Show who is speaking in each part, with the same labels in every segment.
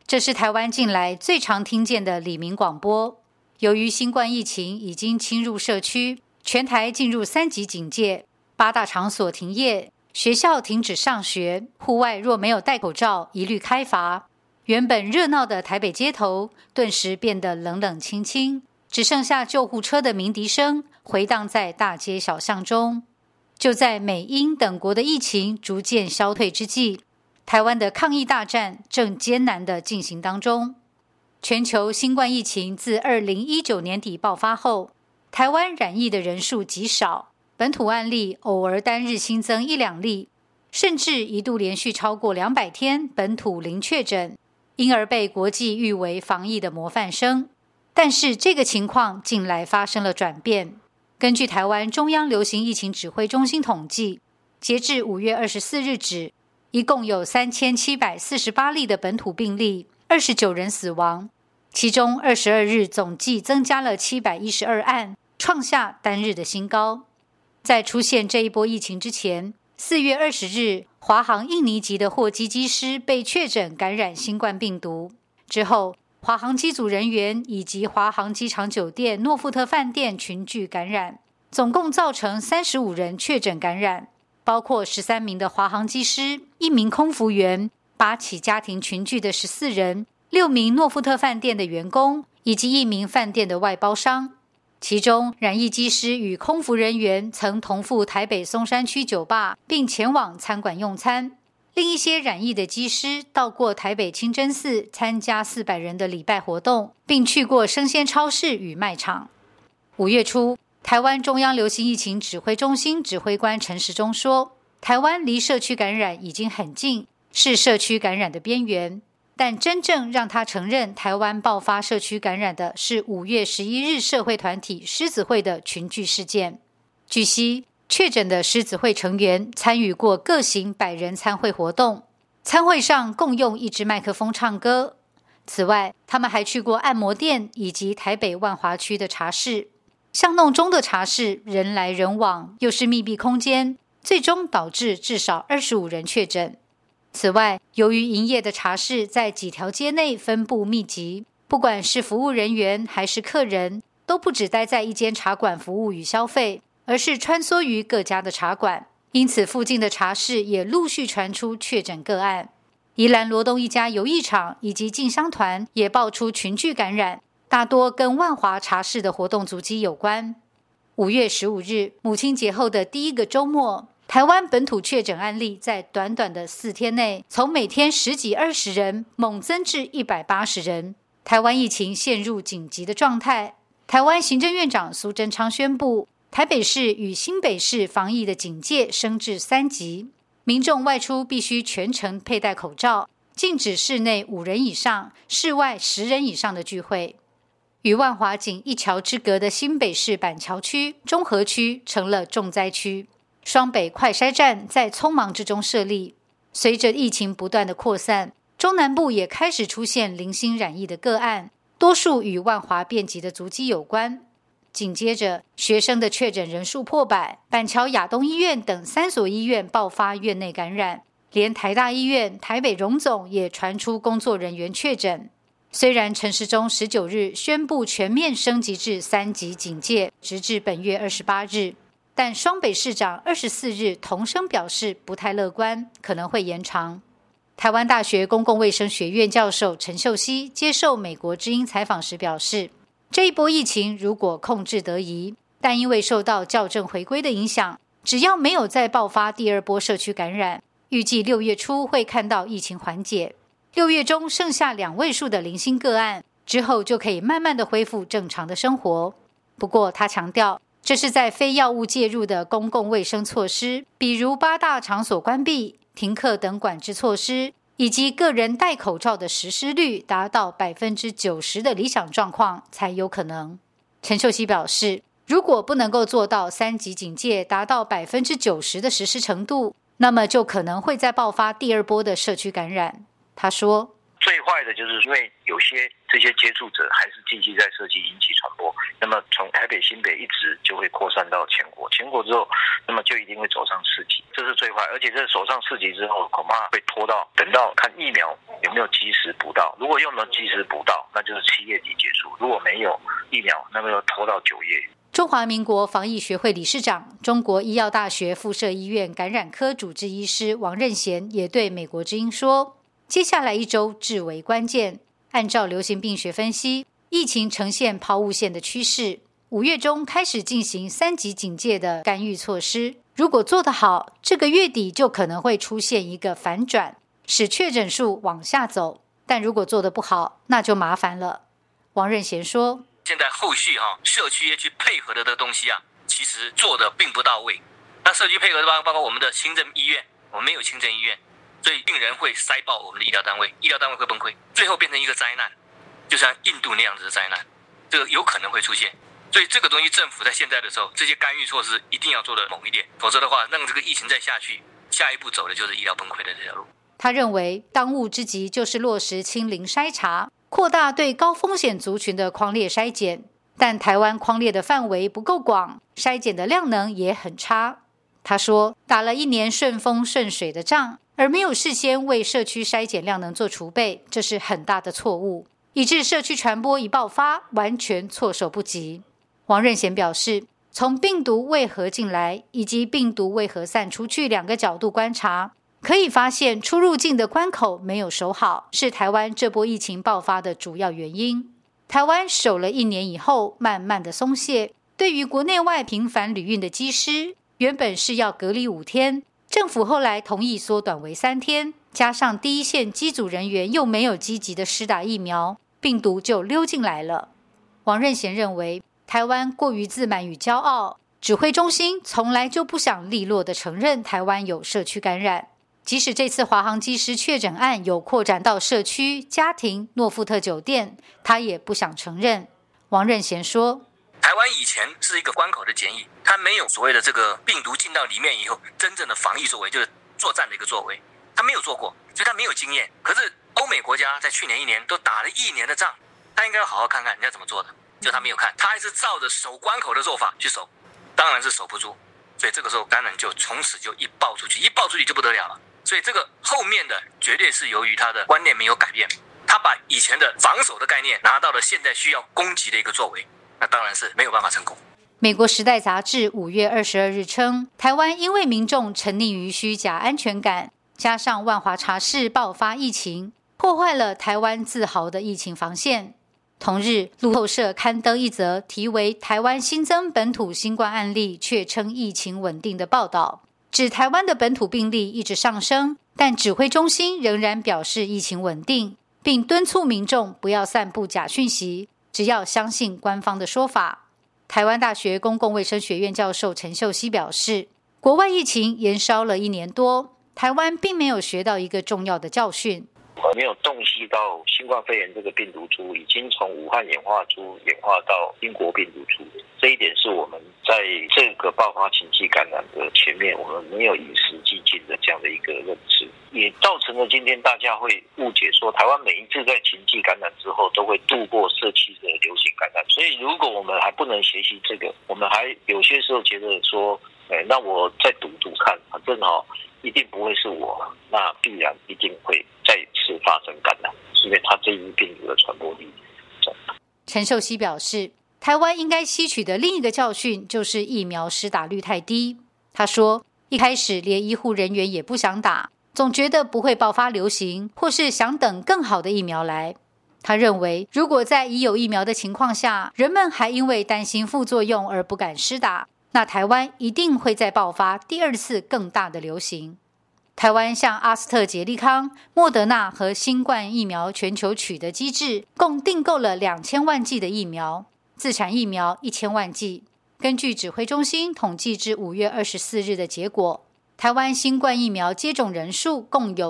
Speaker 1: 这是台湾近来最常听见的李明广播。由于新冠疫情已经侵入社区，全台进入3级警戒，8大场所停业，学校停止上学，户外若没有戴口罩，一律开罚。原本热闹的台北街头顿时变得冷冷清清，只剩下救护车的鸣笛声回荡在大街小巷中。就在美英等国的疫情逐渐消退之际，台湾的抗疫大战正艰难地进行当中。全球新冠疫情自2019年底爆发后，台湾染疫的人数极少，本土案例偶尔单日新增1-2例，甚至一度连续超过200天本土零确诊，因而被国际誉为防疫的模范生。但是这个情况近来发生了转变。根据台湾中央流行疫情指挥中心统计，截至5月24日止，一共有3748例的本土病例，29人死亡，其中22日总计增加了712案，创下单日的新高。在出现这一波疫情之前，4月20日，华航印尼籍的货机机师被确诊感染新冠病毒之后，华航机组人员以及华航机场酒店诺富特饭店群聚感染，总共造成35人确诊感染，包括13名的华航机师、1名空服员、8起家庭群聚的14人、6名诺富特饭店的员工以及1名饭店的外包商。其中染疫机师与空服人员曾同赴台北松山区酒吧，并前往餐馆用餐。另一些染疫的机师到过台北清真寺参加400人的礼拜活动，并去过生鲜超市与卖场。5月初，台湾中央流行疫情指挥中心指挥官陈时中说，台湾离社区感染已经很近，是社区感染的边缘。但真正让他承认台湾爆发社区感染的是5月11日社会团体狮子会的群聚事件。据悉，确诊的狮子会成员参与过各型100人参会活动，参会上共用1支麦克风唱歌。此外，他们还去过按摩店以及台北万华区的茶室。巷弄中的茶室人来人往，又是密闭空间，最终导致至少25人确诊。此外，由于营业的茶室在几条街内分布密集，不管是服务人员还是客人，都不只待在一间茶馆服务与消费，而是穿梭于各家的茶馆，因此附近的茶室也陆续传出确诊个案。宜兰罗东一家游艺场以及进香团也爆出群聚感染，大多跟万华茶室的活动足迹有关。5月15日，母亲节后的第一个周末，台湾本土确诊案例在短短的4天内，从每天10几20人猛增至180人。台湾疫情陷入紧急的状态。台湾行政院长苏贞昌宣布，台北市与新北市防疫的警戒升至3级，民众外出必须全程佩戴口罩，禁止室内5人以上、室外10人以上的聚会。与万华仅一桥之隔的新北市板桥区、中和区成了重灾区。双北快筛站在匆忙之中设立，随着疫情不断的扩散，中南部也开始出现零星染疫的个案，多数与万华遍及的足迹有关。紧接着，学生的确诊人数破100，板桥亚东医院等3所医院爆发院内感染，连台大医院、台北荣总也传出工作人员确诊。虽然陈时中19日宣布全面升级至3级警戒，直至本月28日，但双北市长24日同声表示不太乐观，可能会延长。台湾大学公共卫生学院教授陈秀熙接受美国之音采访时表示，这一波疫情如果控制得宜，但因为受到校正回归的影响，只要没有再爆发第2波社区感染，预计6月初会看到疫情缓解。6月中剩下2位数的零星个案，之后就可以慢慢的恢复正常的生活。不过他强调，这是在非药物介入的公共卫生措施，比如8大场所关闭、停课等管制措施，以及个人戴口罩的实施率达到 90% 的理想状况才有可能。陈秀熙表示，如果不能够做到3级警戒达到 90% 的实施程度，那么就可能会再爆发第2波的社区感染。他说，
Speaker 2: 最坏的就是因为有些这些接触者还是继续在社区引起传播，那么从台北、新北一直就会扩散到全国，全国之后，那么就一定会走上4级，这是最坏。而且这走上4级之后，恐怕会拖到等到看疫苗有没有及时补到，如果又没有及时补到，那就是7月底结束；如果没有疫苗，那么又拖到9月。
Speaker 1: 中华民国防疫学会理事长、中国医药大学附设医院感染科主治医师王任贤也对美国之音说，接下来1周至为关键。按照流行病学分析，疫情呈现抛物线的趋势，5月中开始进行3级警戒的干预措施。如果做得好，这个月底就可能会出现一个反转，使确诊数往下走。但如果做得不好，那就麻烦了。王任贤说，
Speaker 3: 现在后续社区去配合的这个东西其实做的并不到位。那社区配合的包括我们的轻症医院，我们没有轻症医院，所以病人会塞爆我们的医疗单位，医疗单位会崩溃，最后变成一个灾难，就像印度那样子的灾难，这个有可能会出现。所以这个东西政府在现在的时候，这些干预措施一定要做得猛一点，否则的话，让这个疫情再下去，下一步走的就是医疗崩溃的这条路。
Speaker 1: 他认为当务之急就是落实清零筛查，扩大对高风险族群的匡列筛检，但台湾匡列的范围不够广，筛检的量能也很差。他说，打了1年顺风顺水的仗，而没有事先为社区筛检量能做储备，这是很大的错误，以致社区传播一爆发，完全措手不及。王任贤表示，从病毒为何进来以及病毒为何散出去2个角度观察，可以发现出入境的关口没有守好，是台湾这波疫情爆发的主要原因。台湾守了1年以后，慢慢的松懈，对于国内外频繁旅运的机师，原本是要隔离5天，政府后来同意缩短为3天，加上第一线机组人员又没有积极的施打疫苗，病毒就溜进来了。王任贤认为，台湾过于自满与骄傲，指挥中心从来就不想利落地承认台湾有社区感染。即使这次华航机师确诊案有扩展到社区、家庭、诺富特酒店，他也不想承认。王任贤说，
Speaker 3: 台湾以前是一个关口的检疫，它没有所谓的这个病毒进到里面以后真正的防疫作为，就是作战的一个作为，他没有做过，所以他没有经验。可是欧美国家在去年1年都打了1年的仗，他应该要好好看看人家怎么做的，就他没有看，他还是照着守关口的做法去守，当然是守不住，所以这个时候感染就从此就一爆出去，一爆出去就不得了了。所以这个后面的绝对是由于他的观念没有改变，他把以前的防守的概念拿到了现在需要攻击的一个作为，那当然是没有办法成功。
Speaker 1: 美国时代杂志5月22日称，台湾因为民众沉溺于虚假安全感，加上万华茶室爆发疫情，破坏了台湾自豪的疫情防线。同日，路透社刊登一则题为《台湾新增本土新冠案例却称疫情稳定》的报道，指台湾的本土病例一直上升，但指挥中心仍然表示疫情稳定，并敦促民众不要散布假讯息，只要相信官方的说法。台湾大学公共卫生学院教授陈秀熙表示，国外疫情延烧了1年多，台湾并没有学到一个重要的教训。
Speaker 2: 没有洞悉到新冠肺炎这个病毒株已经从武汉演化到英国病毒株，这一点是我们在这个爆发禽际感染的前面，我们没有与时俱进的这样的一个认知，也造成了今天大家会误解说，台湾每一次在禽际感染之后都会度过社区的流行感染。所以如果我们还不能学习这个，我们还有些时候觉得说，那我再赌看，反正一定不会是我，那必然一定会再次发生感染，因为它这一病毒的传播力。
Speaker 1: 陈秀熙表示，台湾应该吸取的另一个教训就是疫苗施打率太低。他说，一开始连医护人员也不想打，总觉得不会爆发流行，或是想等更好的疫苗来。他认为，如果在已有疫苗的情况下，人们还因为担心副作用而不敢施打，那台湾一定会再爆发第2次更大的流行。台湾向阿斯特捷利康、莫德纳和新冠疫苗全球取得机制，共订购了2000万剂的疫苗，自产疫苗1000万剂。根据指挥中心统计至5月24日的结果，台湾新冠疫苗接种人数共有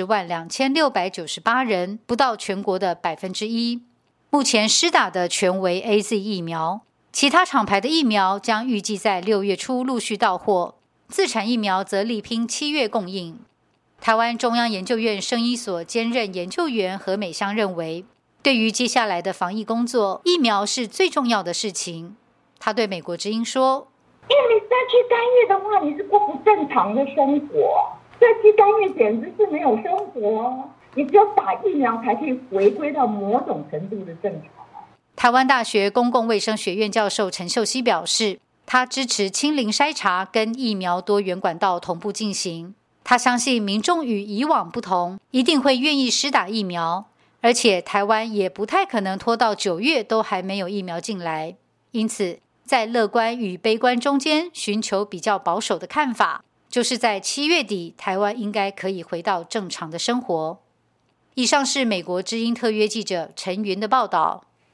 Speaker 1: 302698人，不到全国的1%。目前施打的全为 AZ 疫苗，其他厂牌的疫苗将预计在6月初陆续到货，自产疫苗则力拼7月供应。 台湾中央研究院生医所兼任研究员何美香认为，对于接下来的防疫工作，疫苗是最重要的事情。她对美国之音说，
Speaker 4: 因为你再去干预的话，你是过不正常的生活，再去干预简直是没有生活，你只有打疫苗才可以回归到某种程度的正常。
Speaker 1: 台湾大学公共卫生学院教授陈秀熙表示，他支持清零筛查跟疫苗多元管道同步进行。他相信民众与以往不同，一定会愿意施打疫苗，而且台湾也不太可能拖到9月都还没有疫苗进来。因此，在乐观与悲观中间寻求比较保守的看法，就是在7月底，台湾应该可以回到正常的生活。以上是美国之音特约记者陈云的报道。